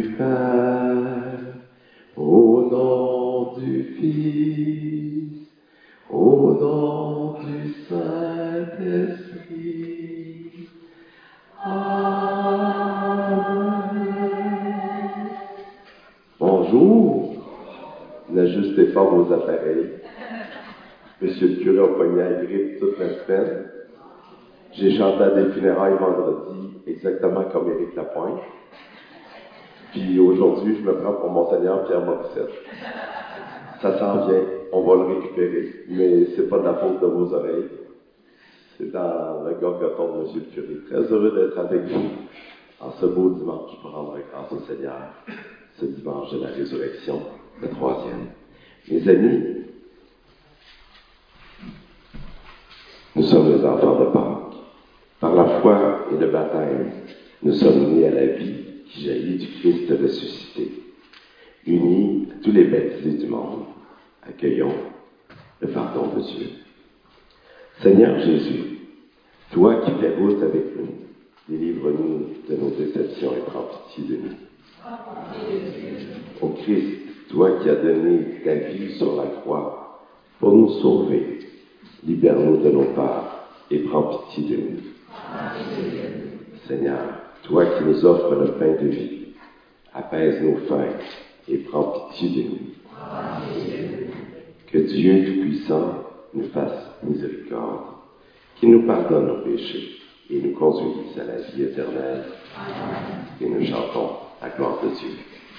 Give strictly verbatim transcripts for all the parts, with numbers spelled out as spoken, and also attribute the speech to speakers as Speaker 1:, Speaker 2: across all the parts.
Speaker 1: du Père, au nom du Fils, au nom du Saint-Esprit. Amen. Bonjour. N'ajustez pas vos appareils. Monsieur le curé a pogné à grippe toute la semaine. J'ai chanté à des funérailles vendredi, exactement comme Éric Lapointe. Puis aujourd'hui, je me prends pour Monseigneur Pierre Morissette. Ça s'en vient, on va le récupérer, mais c'est pas de la faute de vos oreilles. C'est dans le Golgothon de Monsieur le curé. Très heureux d'être avec vous en ce beau dimanche pour rendre grâce au Seigneur. Ce dimanche de la résurrection, le troisième. Mes amis, nous sommes les enfants de Pâques. Par la foi et le baptême, nous sommes nés à la vie qui jaillit du Christ ressuscité. Unis à tous les baptisés du monde, accueillons le pardon de Dieu. Seigneur Jésus, toi qui fais route avec nous, délivre-nous de nos déceptions et prends pitié de nous. Ô Christ, toi qui as donné ta vie sur la croix pour nous sauver, libère-nous de nos peurs et prends pitié de nous. Seigneur, toi qui nous offres le pain de vie, apaise nos faim et prends pitié de nous. Que Dieu Tout-Puissant nous fasse miséricorde, qu'il nous pardonne nos péchés et nous conduise à la vie éternelle. Et nous chantons la gloire de Dieu.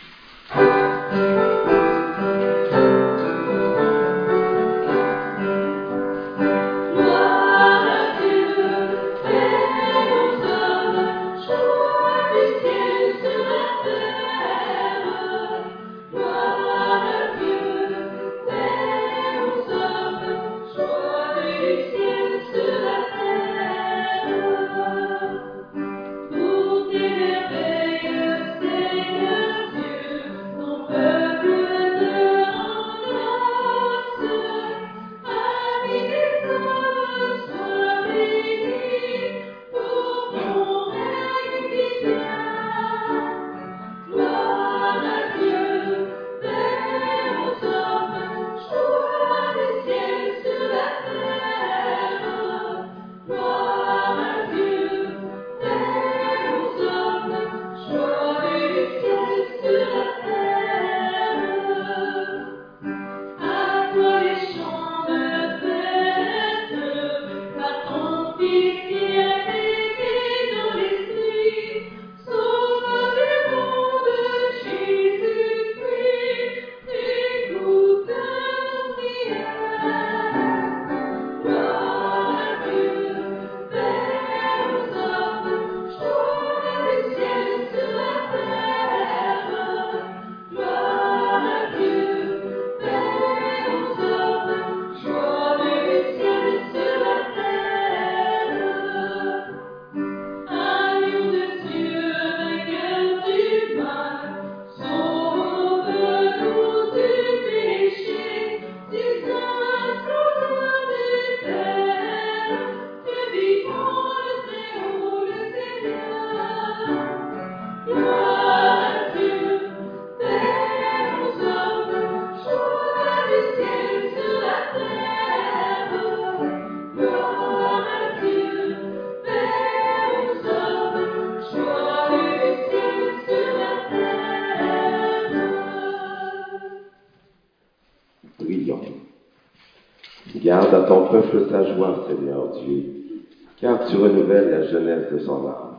Speaker 1: Garde à ton peuple sa joie, Seigneur Dieu, car tu renouvelles la jeunesse de son âme.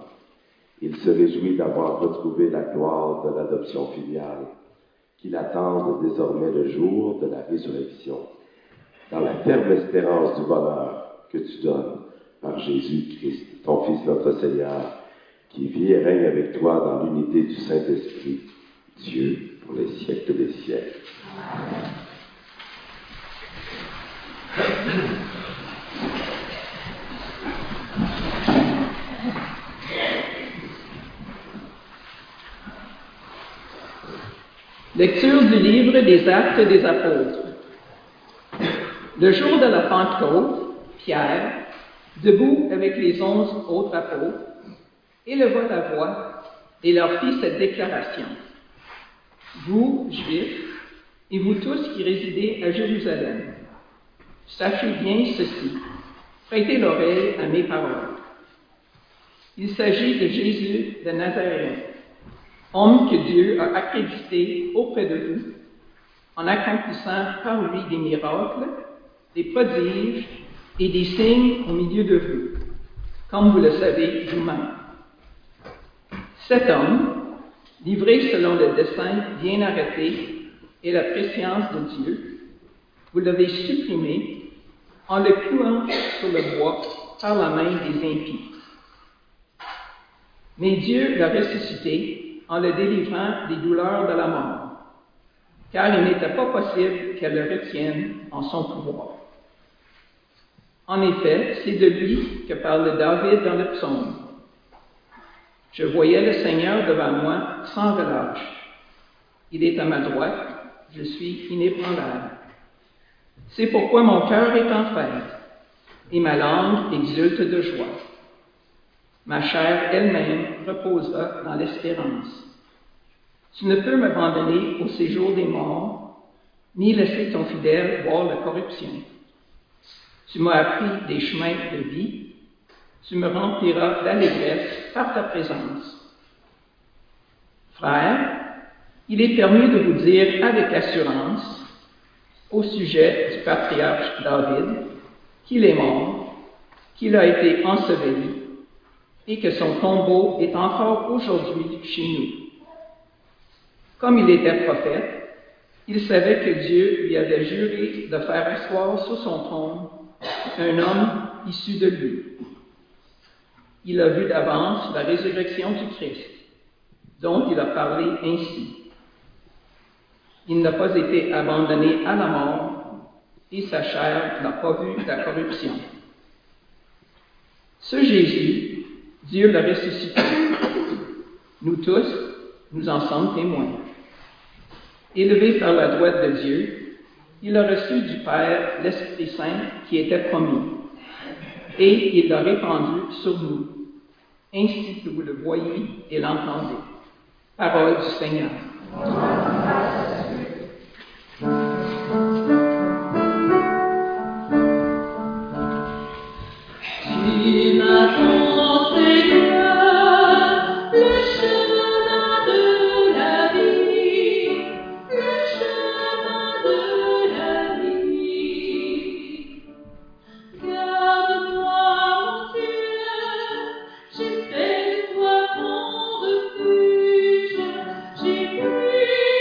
Speaker 1: Il se réjouit d'avoir retrouvé la gloire de l'adoption filiale, qu'il attende désormais le jour de la résurrection, dans la ferme espérance du bonheur que tu donnes par Jésus-Christ, ton Fils notre Seigneur, qui vit et règne avec toi dans l'unité du Saint-Esprit, Dieu pour les siècles des siècles. Amen.
Speaker 2: Lecture du livre des Actes des Apôtres. Le jour de la Pentecôte, Pierre, debout avec les onze autres apôtres, éleva la voix et leur fit cette déclaration. Vous, Juifs, et vous tous qui résidez à Jérusalem, sachez bien ceci, prêtez l'oreille à mes paroles. Il s'agit de Jésus de Nazareth, homme que Dieu a accrédité auprès de vous, en accomplissant par lui des miracles, des prodiges et des signes au milieu de vous, comme vous le savez vous-même. Cet homme, livré selon le dessein bien arrêté et la préscience de Dieu, vous l'avez supprimé en le clouant sur le bois par la main des impies. Mais Dieu l'a ressuscité en le délivrant des douleurs de la mort, car il n'était pas possible qu'elle le retienne en son pouvoir. En effet, c'est de lui que parle David dans le psaume. Je voyais le Seigneur devant moi sans relâche. Il est à ma droite, je suis inébranlable. C'est pourquoi mon cœur est en fête et ma langue exulte de joie. Ma chair elle-même reposera dans l'espérance. Tu ne peux m'abandonner au séjour des morts, ni laisser ton fidèle voir la corruption. Tu m'as appris des chemins de vie, tu me rempliras d'allégresse par ta présence. Frères, il est permis de vous dire avec assurance, au sujet du patriarche David, qu'il est mort, qu'il a été enseveli, et que son tombeau est encore aujourd'hui chez nous. Comme il était prophète, il savait que Dieu lui avait juré de faire asseoir sur son trône un homme issu de lui. Il a vu d'avance la résurrection du Christ, dont il a parlé ainsi. Il n'a pas été abandonné à la mort, et sa chair n'a pas vu la corruption. Ce Jésus, Dieu l'a ressuscité. Nous tous, nous en sommes témoins. Élevé par la droite de Dieu, il a reçu du Père l'Esprit Saint qui était promis, et il l'a répandu sur nous, ainsi que vous le voyez et l'entendez. Parole du Seigneur.
Speaker 3: Tu m'attends, Seigneur, le chemin de la vie, le chemin de la vie. Garde-moi, mon Dieu, j'ai fait de toi mon refuge, j'ai pu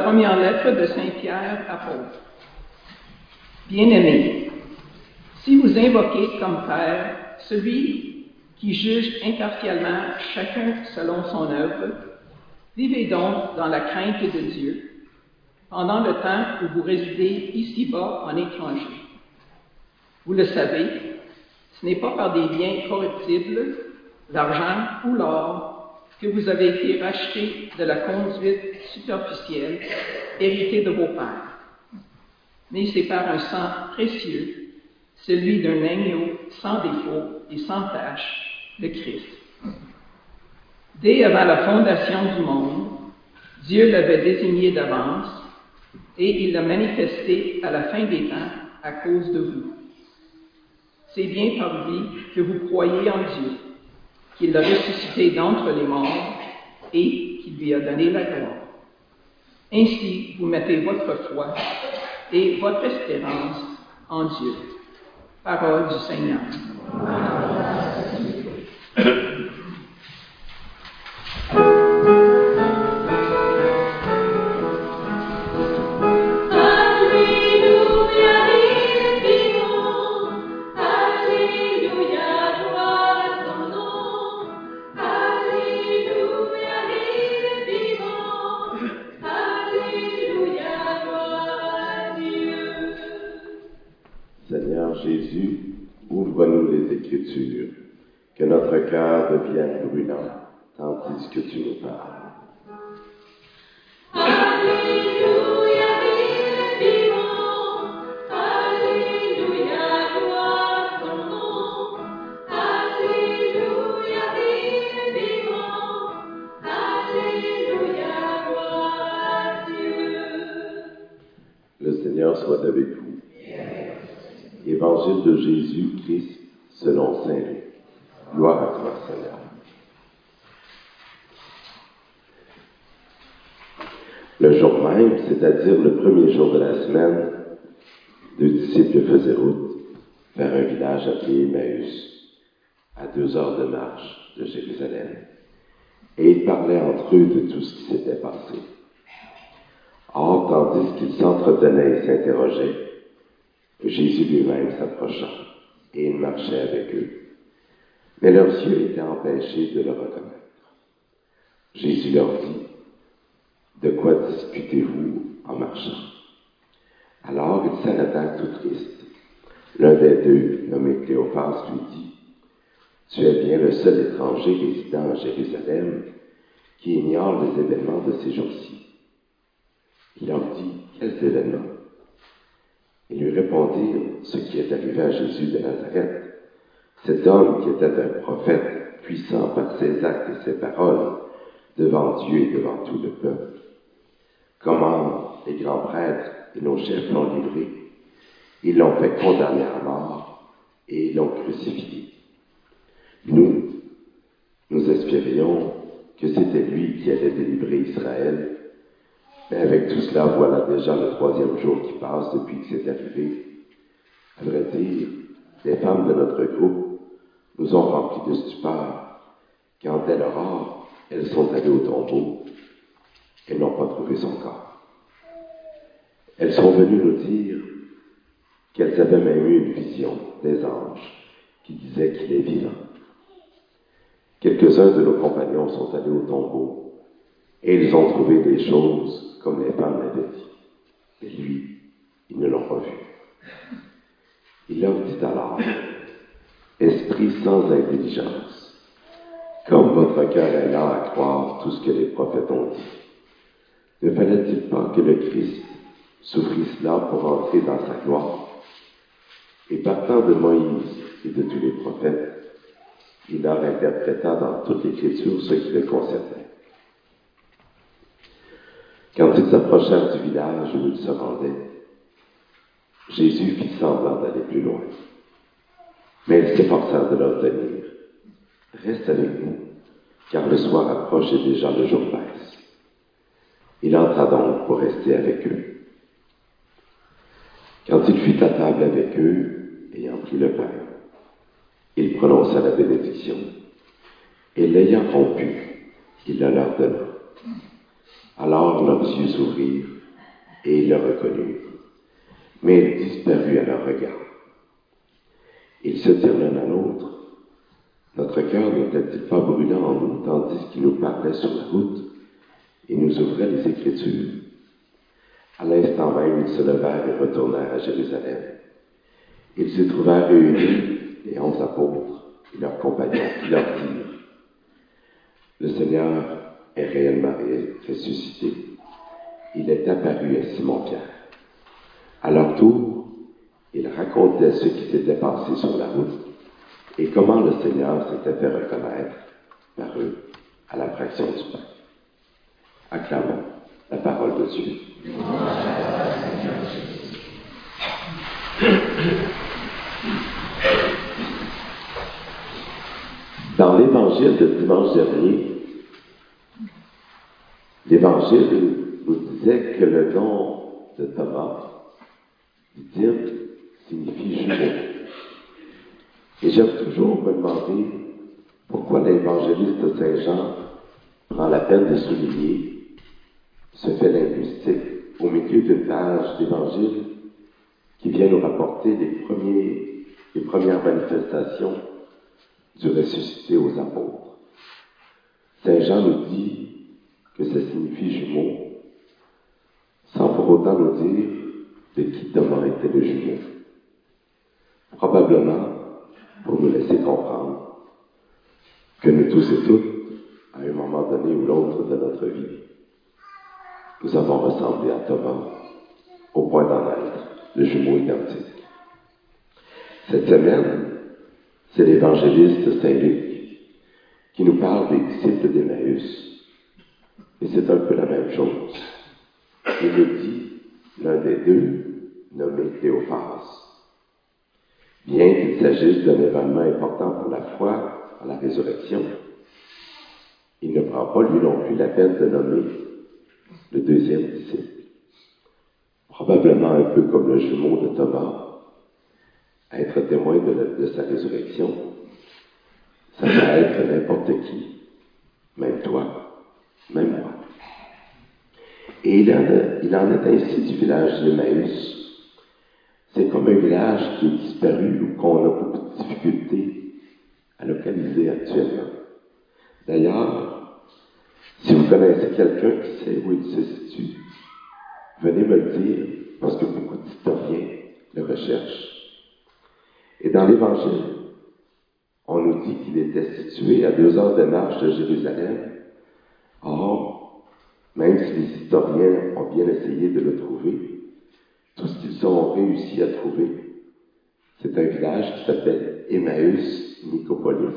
Speaker 2: première lettre de Saint Pierre, apôtre. Bien-aimés, si vous invoquez comme Père celui qui juge impartialement chacun selon son œuvre, vivez donc dans la crainte de Dieu pendant le temps où vous résidez ici-bas en étranger. Vous le savez, ce n'est pas par des biens corruptibles, l'argent ou l'or, que vous avez été rachetés de la conduite superficielle héritée de vos pères, mais c'est par un sang précieux, celui d'un agneau sans défaut et sans tache, le Christ. Dès avant la fondation du monde, Dieu l'avait désigné d'avance et il l'a manifesté à la fin des temps à cause de vous. C'est bien par lui que vous croyez en Dieu, qu'il l'a ressuscité d'entre les morts et qu'il lui a donné la gloire. Ainsi, vous mettez votre foi et votre espérance en Dieu. Parole du Seigneur.
Speaker 1: Seigneur Jésus, ouvre-nous les Écritures, que notre cœur devienne brûlant, tandis que tu nous parles.
Speaker 3: Alléluia, il est vivant. Alléluia, gloire ton nom. Alléluia, il est vivant. Alléluia, gloire à Dieu.
Speaker 1: Le Seigneur soit avec vous. Évangile de Jésus-Christ selon saint Luc. Gloire à toi, Seigneur. Le jour même, c'est-à-dire le premier jour de la semaine, deux disciples faisaient route vers un village appelé Emmaüs, à deux heures de marche de Jérusalem, et ils parlaient entre eux de tout ce qui s'était passé. Or, tandis qu'ils s'entretenaient et s'interrogeaient, Jésus lui-même s'approcha, et il marchait avec eux. Mais leurs yeux étaient empêchés de le reconnaître. Jésus leur dit, « De quoi discutez-vous en marchant? » Alors ils s'arrêtèrent tout tristes. L'un des deux, nommé Cléophas, lui dit, « Tu es bien le seul étranger résidant à Jérusalem qui ignore les événements de ces jours-ci. » Il leur dit, « Quels événements? » Ils lui répondirent ce qui est arrivé à Jésus de Nazareth, cet homme qui était un prophète, puissant par ses actes et ses paroles, devant Dieu et devant tout le peuple. Comment les grands prêtres et nos chefs l'ont livré, ils l'ont fait condamner à mort et ils l'ont crucifié. Nous, nous espérions que c'était lui qui allait délivrer Israël. Mais avec tout cela, voilà déjà le troisième jour qui passe depuis que c'est arrivé. À vrai dire, les femmes de notre groupe nous ont remplis de stupeur, quand dès l'aurore, elles sont allées au tombeau et n'ont pas trouvé son corps. Elles sont venues nous dire qu'elles avaient même eu une vision des anges qui disaient qu'il est vivant. Quelques-uns de nos compagnons sont allés au tombeau et ils ont trouvé des choses comme les femmes l'avaient dit. Et lui, ils ne l'ont pas vu. Il leur dit alors, « Esprit sans intelligence, comme votre cœur est lent à croire tout ce que les prophètes ont dit, ne fallait-il pas que le Christ souffrisse là pour entrer dans sa gloire? » Et partant de Moïse et de tous les prophètes, il leur interpréta dans toute l'Écriture ce qui le concernait. Quand ils s'approchèrent du village où ils se rendaient, Jésus fit semblant d'aller plus loin. Mais ils s'efforcèrent de leur tenir. « Reste avec nous, car le soir approche et déjà le jour baisse. » Il entra donc pour rester avec eux. Quand il fut à table avec eux, ayant pris le pain, il prononça la bénédiction, et l'ayant rompu, il le leur donna. Alors leurs yeux s'ouvrirent, et ils le reconnurent, mais il disparut à leur regard. Ils se dirent l'un à l'autre, notre cœur n'était-il pas brûlant en nous, tandis qu'il nous parlait sur la route et nous ouvrait les Écritures? À l'instant même, ils se levèrent et retournèrent à Jérusalem. Ils s'y trouvèrent réunis les onze apôtres et leurs compagnons qui leur dirent, le Seigneur est réellement ressuscité. Il est apparu à Simon-Pierre. À leur tour, ils racontaient ce qui s'était passé sur la route et comment le Seigneur s'était fait reconnaître par eux à la fraction du pain. Acclamons la parole de Dieu. Dans l'évangile de dimanche dernier, l'évangile nous disait que le nom de Thomas, didyme, signifie jumeau. Et j'aime toujours me demander pourquoi l'évangéliste Saint Jean prend la peine de souligner ce fait linguistique au milieu d'une page d'évangile qui vient nous rapporter les, premiers, les premières manifestations du ressuscité aux apôtres. Saint Jean nous dit que ça signifie jumeau, sans pour autant nous dire de qui Thomas était le jumeau. Probablement pour nous laisser comprendre que nous tous et toutes, à un moment donné ou l'autre de notre vie, nous avons ressemblé à Thomas au point d'en être le jumeau identique. Cette semaine, c'est l'évangéliste Saint Luc qui nous parle des disciples d'Emmaüs. Et c'est un peu la même chose. Il nous dit l'un des deux, nommé Cléophas. Bien qu'il s'agisse d'un événement important pour la foi à la résurrection, il ne prend pas lui non plus la peine de nommer le deuxième disciple. Probablement un peu comme le jumeau de Thomas, être témoin de, la, de sa résurrection, ça peut être n'importe qui, même toi, même moi. Et il en, a, il en est ainsi du village d'Emmaüs. C'est comme un village qui est disparu ou qu'on a beaucoup de difficultés à localiser actuellement. D'ailleurs, si vous connaissez quelqu'un qui sait où il se situe, venez me le dire, parce que beaucoup d'historiens le recherchent. Et dans l'Évangile, on nous dit qu'il était situé à deux heures de marche de Jérusalem. Or, même si les historiens ont bien essayé de le trouver, tout ce qu'ils ont réussi à trouver, c'est un village qui s'appelle Emmaüs Nicopolis,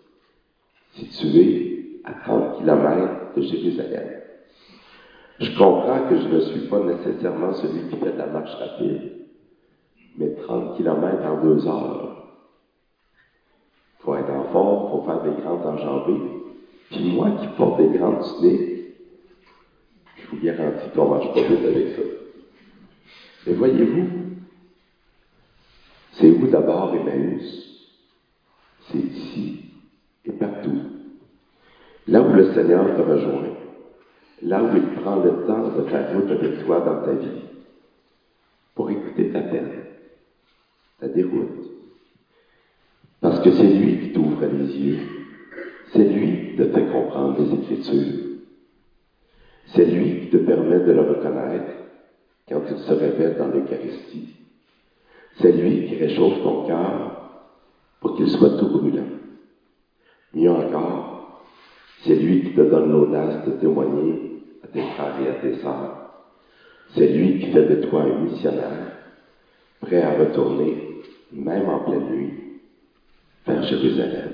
Speaker 1: situé à trente kilomètres de Jérusalem. Je comprends que je ne suis pas nécessairement celui qui fait de la marche rapide, mais trente kilomètres en deux heures, il faut être en forme, il faut faire des grandes enjambées. Puis moi qui porte des grandes tunnés, je vous garantis qu'on ne marche pas vite avec ça. Mais voyez-vous, c'est où d'abord Emmaüs? C'est ici et partout. Là où le Seigneur te rejoint, là où il prend le temps de faire route avec toi dans ta vie, pour écouter ta peine, ta déroute. Parce que c'est lui qui t'ouvre les yeux. C'est lui qui te fait comprendre les Écritures. C'est lui qui te permet de le reconnaître quand il se révèle dans l'Eucharistie. C'est lui qui réchauffe ton cœur pour qu'il soit tout brûlant. Mieux encore, c'est lui qui te donne l'audace de témoigner à tes frères et à tes sœurs. C'est lui qui fait de toi un missionnaire, prêt à retourner, même en pleine nuit, vers Jérusalem.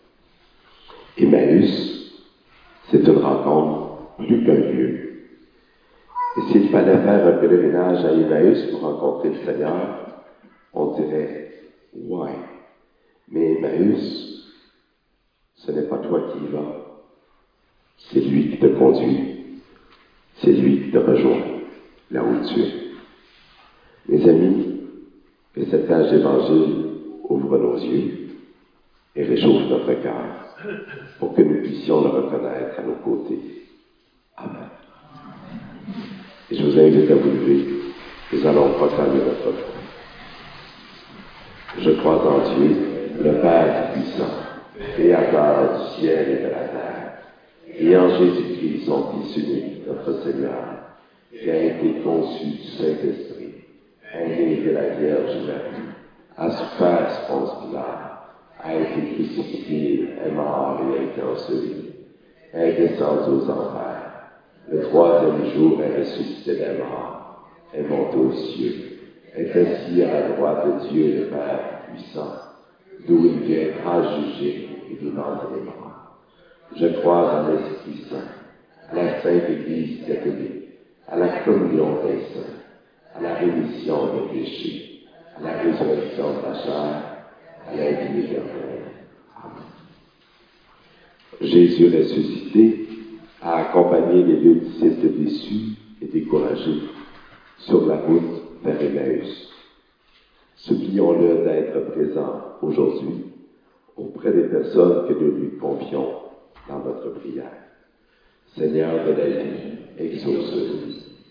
Speaker 1: Emmaüs, c'est une rencontre plus qu'un lieu. Et s'il fallait faire un pèlerinage à Emmaüs pour rencontrer le Seigneur, on dirait, ouais, mais Emmaüs, ce n'est pas toi qui y vas, c'est lui qui te conduit, c'est lui qui te rejoint là où tu es. Mes amis, que cette page d'évangile ouvre nos yeux et réchauffe notre cœur pour que nous puissions le reconnaître à nos côtés. Amen. Et je vous invite à vous lever. Nous allons proclamer notre foi. Je crois en Dieu, le Père puissant, Créateur du ciel et de la terre, et en Jésus-Christ, son Fils unique, notre Seigneur, qui a été conçu du Saint-Esprit, né de la Vierge Marie, a souffert sous Ponce Pilate, a été crucifié, est mort et a été enseveli, est descendu aux enfers, le troisième jour est ressuscité des morts, est monté aux cieux, est assis à la droite de Dieu le Père puissant, d'où il viendra juger les vivants et les morts. Je crois en l'Esprit Saint, à la Sainte Église catholique, à la communion des saints, à la rémission des péchés, à la résurrection de la chair, à la vie éternelle. Amen. Jésus ressuscité a accompagné les deux disciples déçus et découragés sur la route vers Emmaüs. Supplions-le d'être présent aujourd'hui auprès des personnes que nous lui confions dans notre prière. Seigneur de la vie, exauce-nous.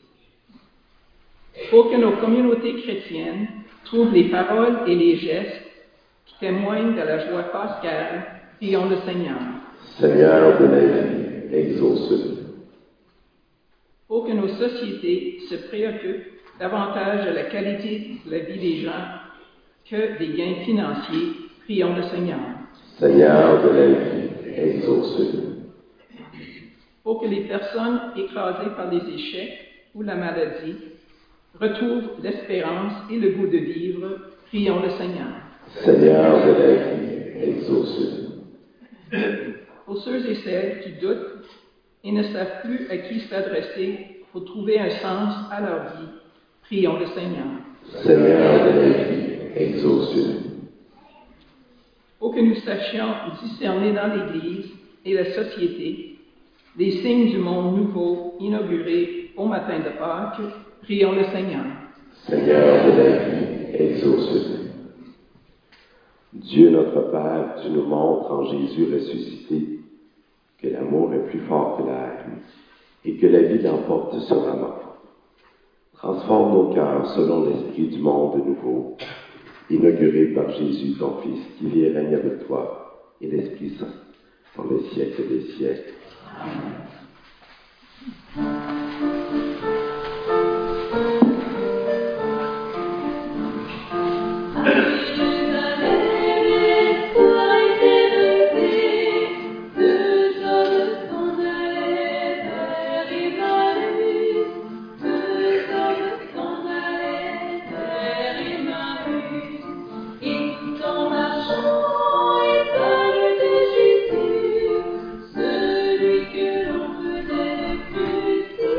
Speaker 2: Pour que nos communautés chrétiennes trouvent les paroles et les gestes qui témoignent de la joie pascale, prions le Seigneur.
Speaker 1: Seigneur de la vie, exauce-nous.
Speaker 2: Pour que nos sociétés se préoccupent davantage de la qualité de la vie des gens que des gains financiers, prions le Seigneur.
Speaker 1: Seigneur de la vie, exauce-nous.
Speaker 2: Pour que les personnes écrasées par les échecs ou la maladie retrouvent l'espérance et le goût de vivre, prions le Seigneur.
Speaker 1: Seigneur de la vie, exauce-nous.
Speaker 2: Pour ceux et celles qui doutent et ne savent plus à qui s'adresser pour trouver un sens à leur vie, prions le Seigneur.
Speaker 1: Seigneur de la vie, exauce-nous.
Speaker 2: Pour que nous sachions discerner dans l'Église et la société les signes du monde nouveau inauguré au matin de Pâques, prions le Seigneur.
Speaker 1: Seigneur de la vie, exauce-nous. Dieu notre Père, tu nous montres en Jésus ressuscité que l'amour est plus fort que la haine et que la vie l'emporte sur la mort. Transforme nos cœurs selon l'esprit du monde nouveau, inauguré par Jésus, ton Fils, qui vit et règne avec toi et l'Esprit Saint, dans les siècles des siècles. Amen.
Speaker 3: Celui que l'on peut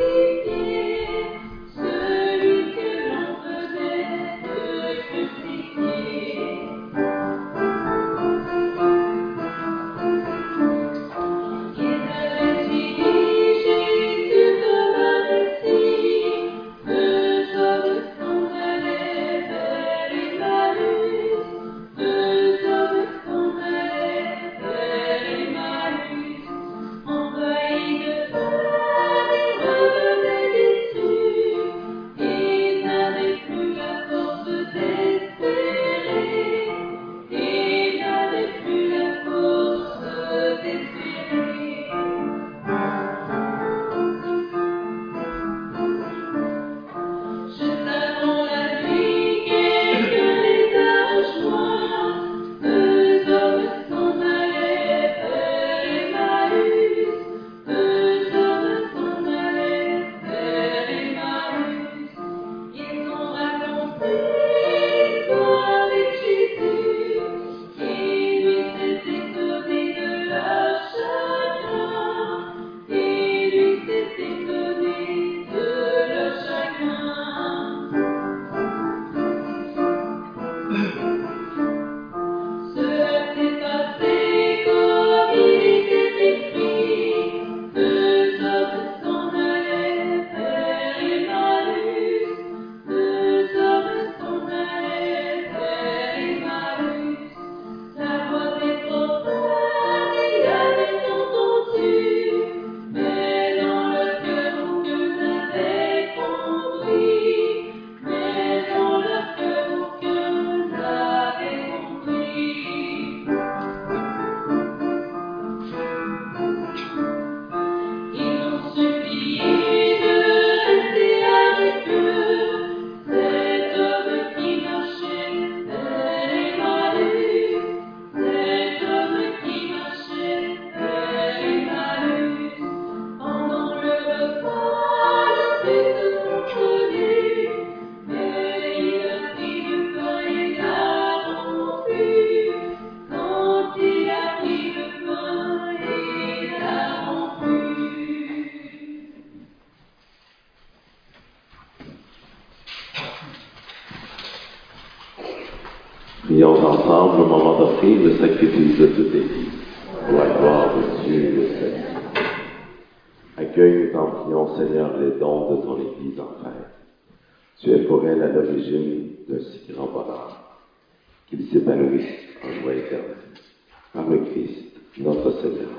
Speaker 1: Prions ensemble au moment d'offrir le sacrifice de toute l'Église, pour la gloire de Dieu et le salut. Accueille, nous t'en prions, Seigneur, les dons de ton Église en fête. Tu es pour elle à l'origine d'un si grand bonheur, qu'il s'épanouisse en joie éternelle. Par le Christ, notre Seigneur.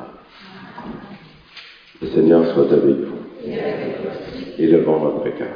Speaker 1: Le Seigneur soit avec vous. Élevons notre cœur.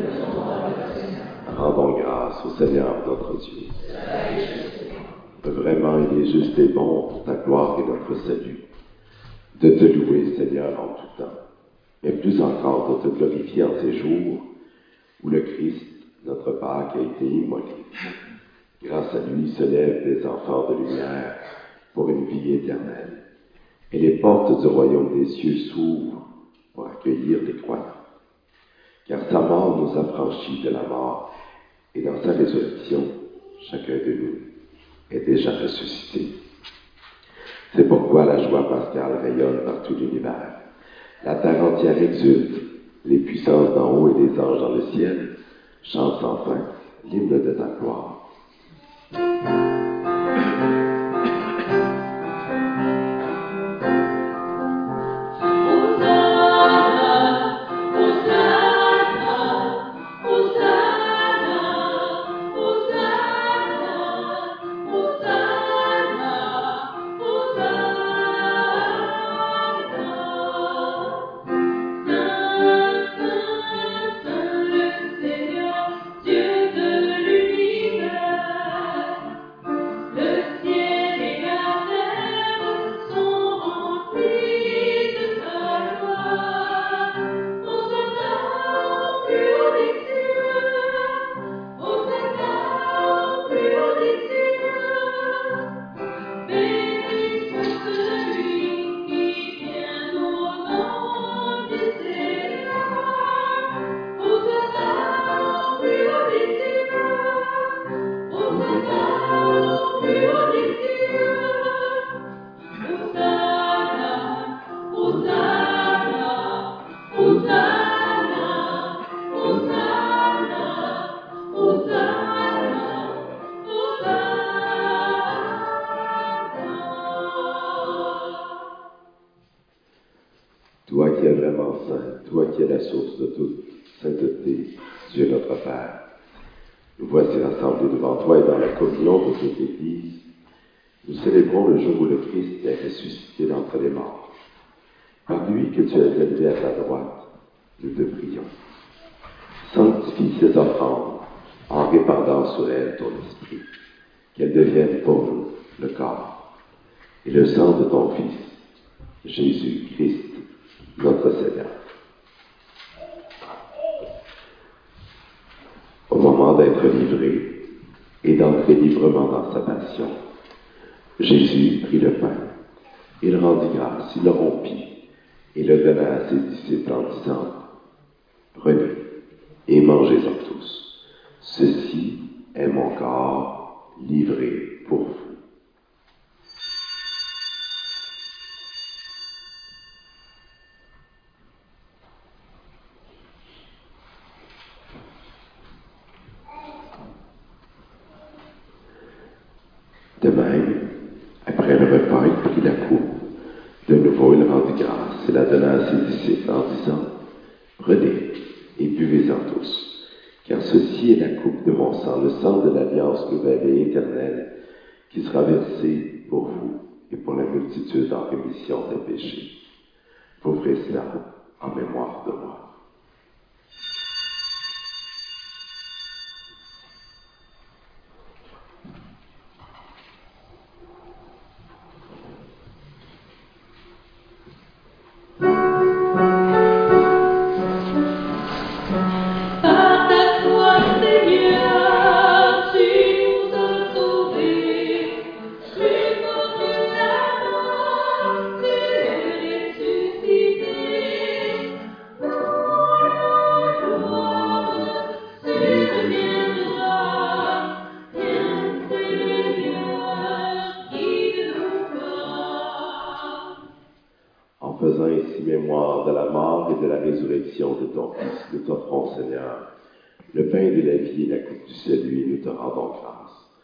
Speaker 1: Rendons grâce au Seigneur notre Dieu. Vraiment, il est juste et bon pour ta gloire et notre salut de te louer, Seigneur, en tout temps, mais plus encore de te glorifier en ces jours où le Christ, notre Pâque, a été immolé. Grâce à lui se lèvent des enfants de lumière pour une vie éternelle, et les portes du royaume des cieux s'ouvrent pour accueillir les croyants. Car sa mort nous a franchis de la mort, et dans sa résurrection, chacun de nous est déjà ressuscité. C'est pourquoi la joie pascale rayonne par tout l'univers. La terre entière exulte, les puissances d'en haut et les anges dans le ciel chantent sans fin l'hymne de ta gloire. Toi qui es vraiment saint, toi qui es la source de toute sainteté, Dieu notre Père, nous voici rassemblés devant toi et dans la communion de toute l'Église. Nous célébrons le jour où le Christ est ressuscité d'entre les morts. Par lui que tu as élevé à ta droite, nous te prions. Sanctifie ces offrandes en répandant sur elles ton esprit, qu'elles deviennent pour nous le corps et le sang de ton Fils, Jésus-Christ, notre Seigneur. Au moment d'être livré et d'entrer librement dans sa passion, Jésus prit le pain, il rendit grâce, il le rompit et le donna à ses disciples en disant « Prenez et mangez-en tous. Ceci est mon corps livré pour vous. » De même, après le repas, il prit la coupe. De nouveau, il rendit grâce et la donna à ses disciples en disant « Prenez et buvez-en tous, car ceci est la coupe de mon sang, le sang de l'alliance nouvelle et éternelle, qui sera versé pour vous et pour la multitude en rémission des péchés. Vous ferez cela en mémoire de moi. » En faisant ainsi mémoire de la mort et de la résurrection de ton Fils, nous t'offrons, Seigneur, le pain de la vie et la coupe du salut, et nous te rendons grâce.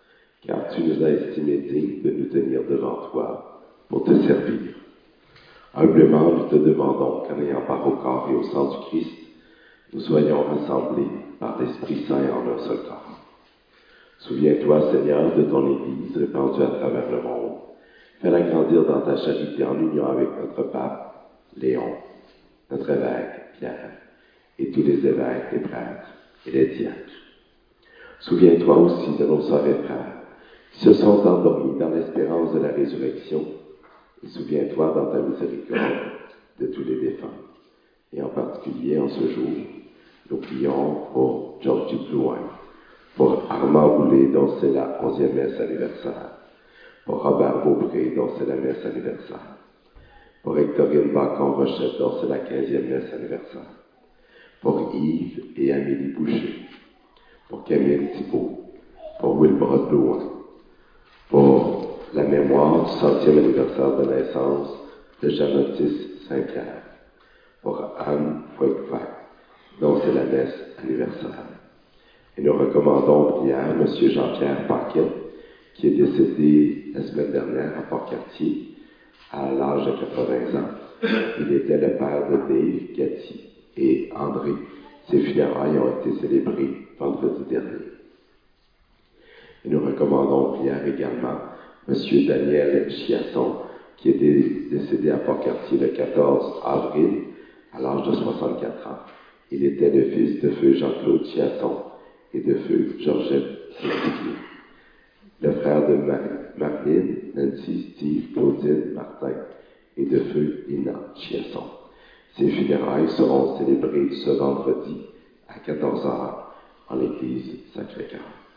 Speaker 1: car tu nous as estimé dignes de nous tenir devant toi pour te servir. Humblement, nous te demandons qu'en ayant part au corps et au sang du Christ, nous soyons rassemblés par l'Esprit Saint en un seul corps. Souviens-toi, Seigneur, de ton Église répandue à travers le monde. Fais-la grandir dans ta charité en union avec notre pape, Léon, notre évêque, Pierre, et tous les évêques, les prêtres et les diacres. Souviens-toi aussi de nos sœurs et frères qui se sont endormis dans l'espérance de la résurrection, et souviens-toi dans ta miséricorde de tous les défunts. Et en particulier en ce jour, nous prions pour Georgie Blouin, pour Armand Boulay, dont c'est la onzième messe anniversaire, pour Robert Beaupré, dont c'est la messe anniversaire, pour Hectorine Bacon-Rochette, dont c'est la quinzième messe anniversaire, pour Yves et Amélie Boucher, pour Camille Thibault, pour Wilbrod Blouin, pour la mémoire du centième anniversaire de naissance de Jean-Baptiste Saint-Pierre, pour Anne Foyquac, dont c'est la messe anniversaire. Et nous recommandons en prière M. Jean-Pierre Paquet, qui est décédé la semaine dernière à Port-Cartier, à l'âge de quatre-vingts ans. Il était le père de Dave, Cathy et André. Ses funérailles ont été célébrées vendredi dernier. Et nous recommandons en prière également M. Daniel Chiasson, qui était décédé à Port-Cartier le quatorze avril, à l'âge de soixante-quatre ans. Il était le fils de feu Jean-Claude Chiasson et de feu Georgette Sétivier, le frère de Mar- Marlene, Nancy, Steve, Claudine, Martin et de feu Lina Chiasson. Ces funérailles seront célébrées ce vendredi à quatorze heures en l'église Sacré-Cœur.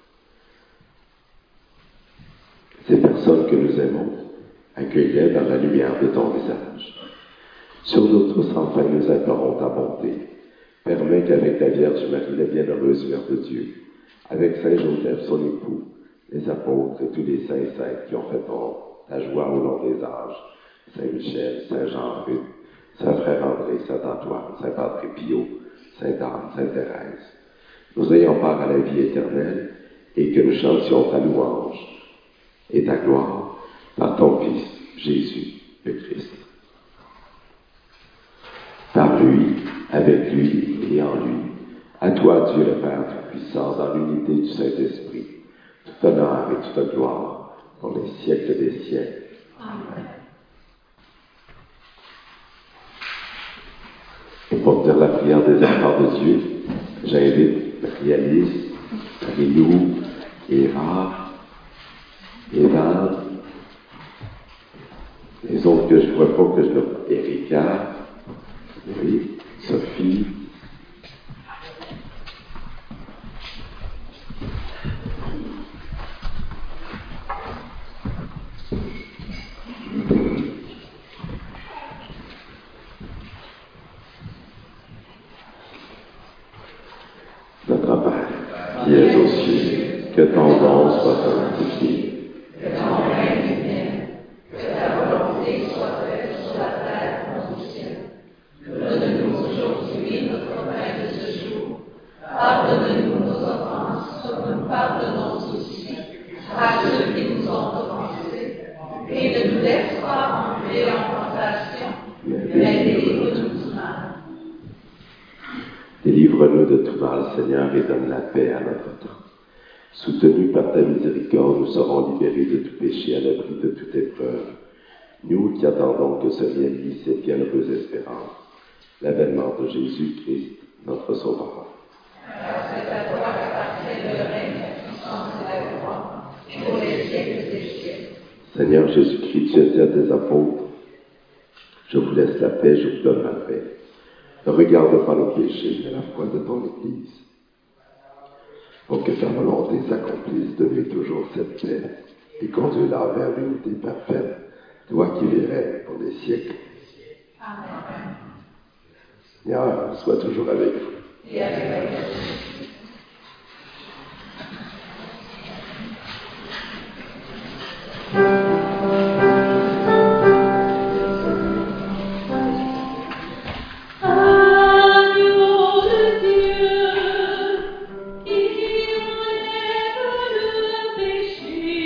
Speaker 1: Ces personnes que nous aimons, accueille-les dans la lumière de ton visage. Sur nous tous, enfin, nous implorons ta bonté. Permets qu'avec la Vierge Marie, la bienheureuse Mère de Dieu, avec Saint Joseph, son époux, les apôtres et tous les saints et saintes qui ont fait ton, ta joie au long des âges, Saint Michel, Saint Jean Ruth, Saint Frère André, Saint Antoine, Saint Padre Pio, Sainte Anne, Sainte Thérèse, nous ayons part à la vie éternelle et que nous chantions ta louange et ta gloire par ton Fils, Jésus le Christ. Par lui, avec lui et en lui, à toi, Dieu le Père Tout-Puissant, dans l'unité du Saint-Esprit, tout honneur et toute gloire pour les siècles des siècles. Amen. Et pour dire la prière des enfants de Dieu, j'invite Marie-Alice, Marie-Lou, Eva, Evan, les autres que je ne vois pas, que je ne vois, Erika, oui, Sophie, notre Père, qui es aux cieux, que ton nom soit sanctifié,
Speaker 3: Que ton règne vienne, que ta volonté soit faite sur la terre comme au ciel. Donne-nous aujourd'hui notre pain de ce jour. Pardonne-nous nos offenses, comme nous pardonnons aussi à ceux qui nous ont offensés. Et ne nous laisse pas entrer en tentation, mais délivre-nous du mal.
Speaker 1: Délivre-nous de tout mal, Seigneur, et donne la paix à notre temps. Soutenus par ta miséricorde, nous serons libérés de tout péché, à l'abri de toute épreuve. Nous qui attendons que se réalise cette bienheureuse espérance, l'avènement de Jésus-Christ, notre Sauveur.
Speaker 3: Car c'est à toi qu'appartient le règne, la puissance et la gloire, pour les siècles des siècles.
Speaker 1: Seigneur Jésus-Christ, tu as dit à tes apôtres, je vous laisse la paix, je vous donne la paix. Ne regarde pas nos péchés, mais la foi de ton Église. Pour que ta volonté s'accomplisse, donne-lui toujours cette paix et conduis-la vers l'unité parfaite, toi qui les règnes pour les siècles.
Speaker 3: Amen.
Speaker 1: Seigneur, sois toujours avec vous.
Speaker 3: Et avec vous.
Speaker 4: Agneau de Dieu, qui enlève le péché.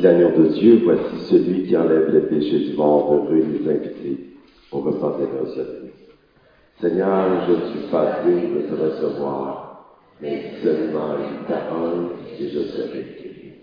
Speaker 1: l'agneau de Dieu, voici celui qui enlève les péchés du monde, heureux les invités au repas des noces de Dieu. Seigneur, je ne suis pas digne de te recevoir, mais seulement une parole et je serai guéri.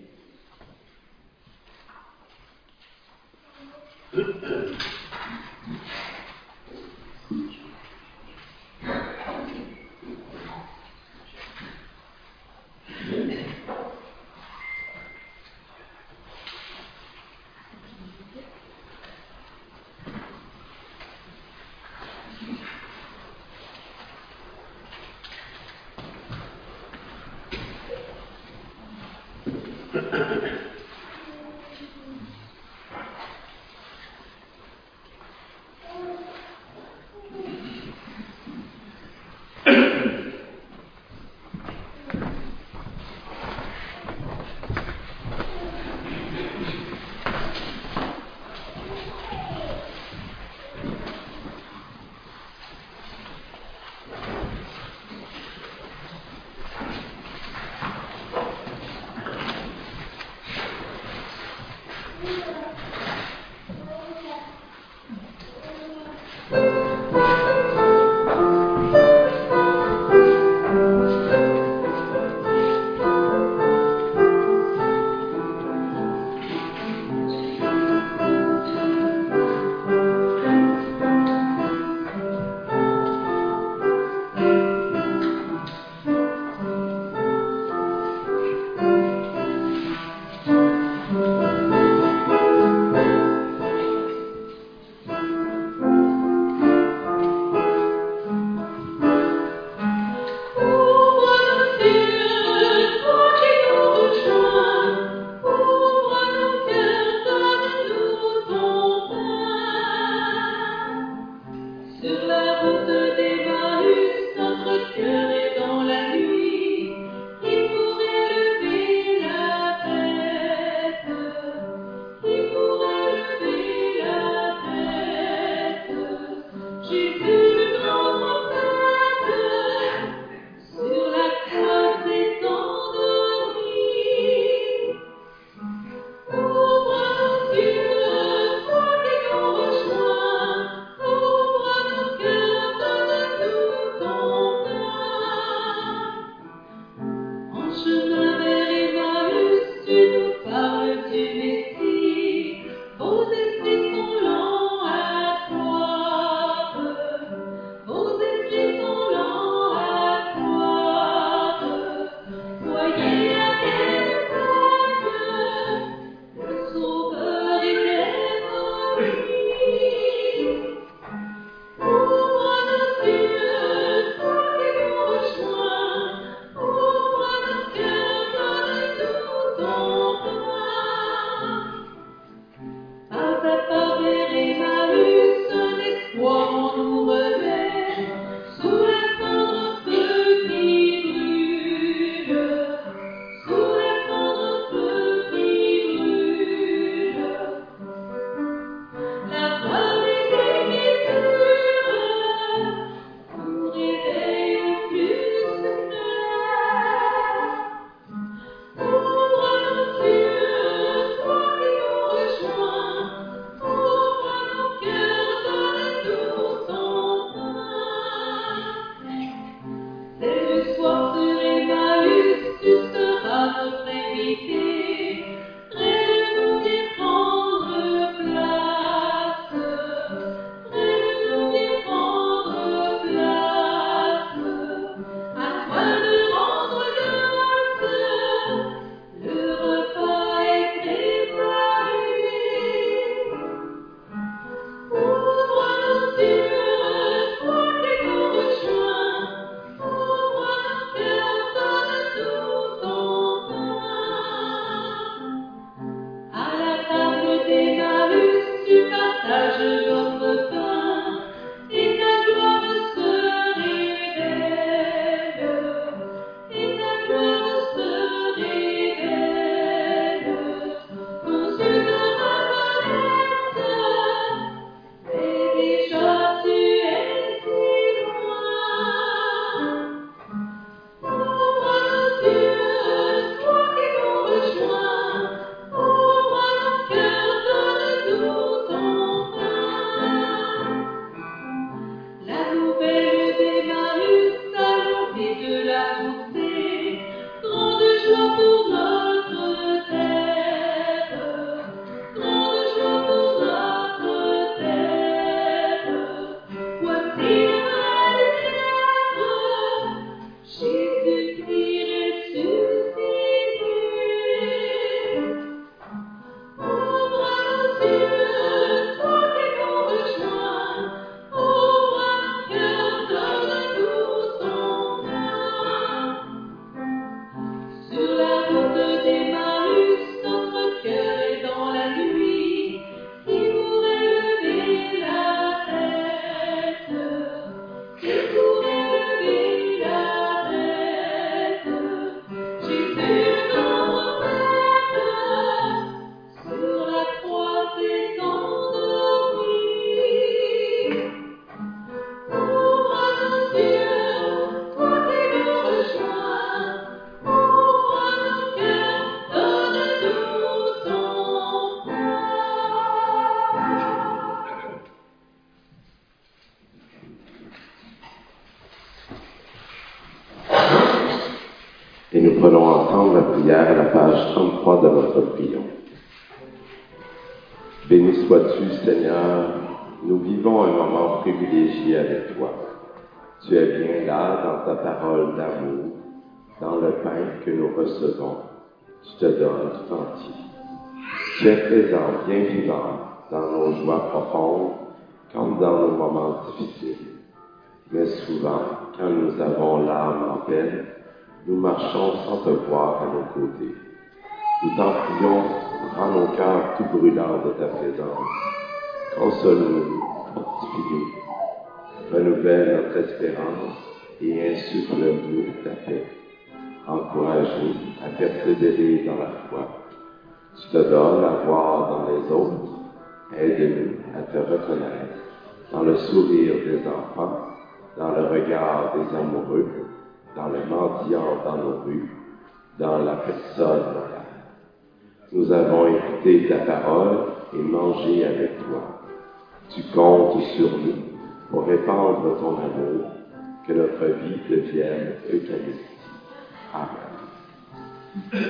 Speaker 3: Vos esprits sont lents à croire.
Speaker 1: Et nous prenons ensemble la prière à la page trente-trois de notre prion. Béni sois-tu, Seigneur, nous vivons un moment privilégié avec toi. Tu es bien là dans ta parole d'amour, dans le pain que nous recevons. Tu te donnes tout entier. Tu es présent, bien vivant, dans nos joies profondes, comme dans nos moments difficiles. Mais souvent, quand nous avons l'âme en peine, nous marchons sans te voir à nos côtés. Nous t'en prions, rends nos cœurs tout brûlants de ta présence. Console-nous, fortifie-nous, renouvelle notre espérance et insuffle-nous ta paix. Encourage-nous à persévérer dans la foi. Tu te donnes à voir dans les autres. Aide-nous à te reconnaître dans le sourire des enfants, dans le regard des amoureux, dans le mendiant dans nos rues, dans la personne malade. Nous avons écouté ta parole et mangé avec toi. Tu comptes sur nous pour répandre ton amour, que notre vie devienne Eucharistie. Amen.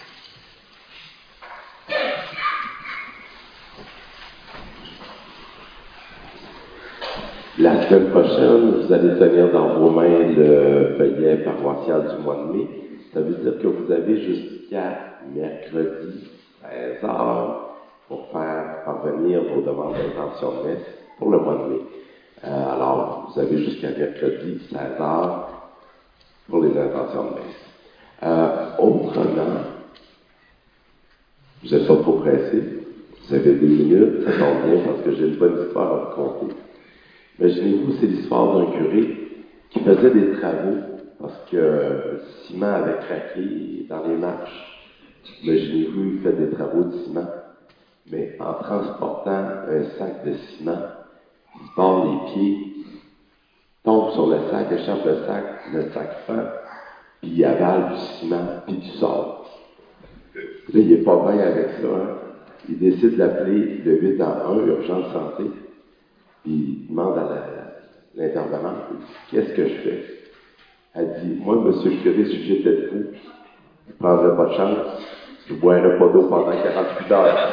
Speaker 1: La semaine prochaine, vous allez tenir dans vos mains le feuillet paroissial du mois de mai. Ça veut dire que vous avez jusqu'à mercredi treize heures pour faire parvenir vos demandes d'intention de messe pour le mois de mai. Euh, alors, vous avez jusqu'à mercredi seize heures pour les intentions de messe. Euh, autrement, vous n'êtes pas trop pressé. Vous avez deux minutes, ça tombe bien parce que j'ai une bonne histoire à vous conter. Imaginez-vous, c'est l'histoire d'un curé qui faisait des travaux parce que le ciment avait craqué dans les marches. Imaginez-vous, il fait des travaux de ciment, mais en transportant un sac de ciment, il part les pieds, tombe sur le sac, échappe le sac, le sac fend, puis il avale du ciment, puis du sable. Là, il n'est pas bien avec ça. Hein? Il décide d'appeler le huit un un, urgence santé. Puis il demande à la, l'intervenante, qu'est-ce que je fais? Elle dit, moi, monsieur le curé, si j'étais de vous, je ne prendrais pas de chance, je ne boirais pas d'eau pendant quarante-huit heures.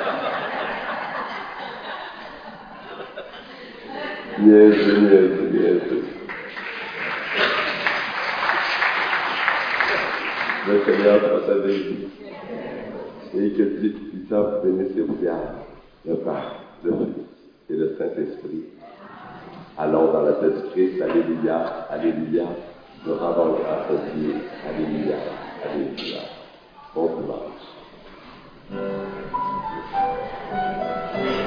Speaker 1: Niaiseux, niaiseux, niaiseux. Le Seigneur soit avec vous. Et que Dieu puissant bénisse et vous garde, le Père, le Fils et le Saint-Esprit. Allons dans la paix du Christ, alléluia, alléluia. Nous rendons grâce à Dieu, alléluia, alléluia. Bon dimanche.